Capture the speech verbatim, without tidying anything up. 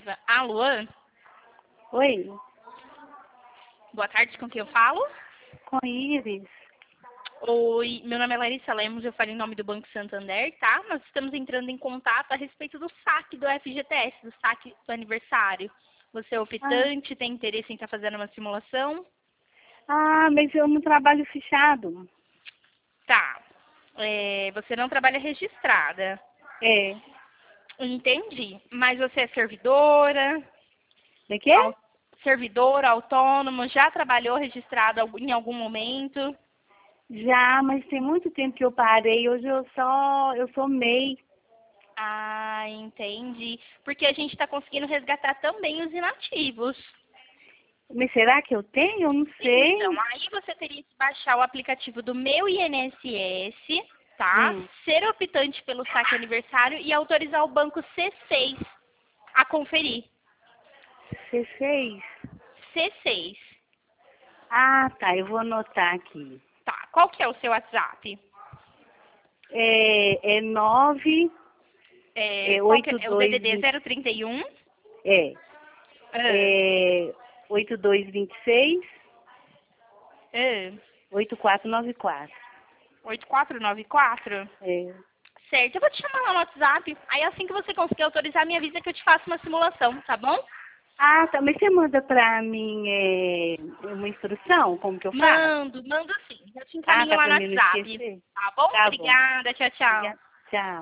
Paiva. Alô? Oi, Boa tarde, com quem eu falo? com Iris. Oi, meu nome é Larissa Lemos, eu falo em nome do Banco Santander, tá? Nós estamos entrando em contato a respeito do saque do F G T S, do saque do aniversário. Você é optante, tem interesse em estar fazendo uma simulação? Ah, mas eu não trabalho fechado. Tá. É, você não trabalha registrada. É. Entendi. Mas você é servidora? De quê? Au- servidora, autônomo, já trabalhou registrado al- em algum momento? Já, mas tem muito tempo que eu parei. Hoje eu só, eu sou M E I. Ah, entendi. Porque a gente está conseguindo resgatar também os inativos. Mas será que eu tenho? Eu não sei. Então, aí você teria que baixar o aplicativo do Meu I N S S, tá? Hum. Ser optante pelo saque aniversário e autorizar o banco C seis a conferir. C seis? C seis. Ah, tá. Eu vou anotar aqui. Tá. Qual que é o seu WhatsApp? É, é nove, É, é qual que é, oito é o dois D D D vinte. zero trinta e um? É. Ah, É oito dois vinte e seis, ah, oito quatro nove quatro. oito quatro nove quatro? É. Certo, eu vou te chamar lá no WhatsApp. Aí assim que você conseguir autorizar, me avisa que eu te faço uma simulação, tá bom? Ah, tá. Mas você manda pra mim é, uma instrução, como que eu faço? Mando, mando sim. Eu te Ah, encaminho tá, lá pra no mim não WhatsApp. esquecer? Tá bom? Tá bom. Obrigada, tchau, tchau. Obrigada. Tchau.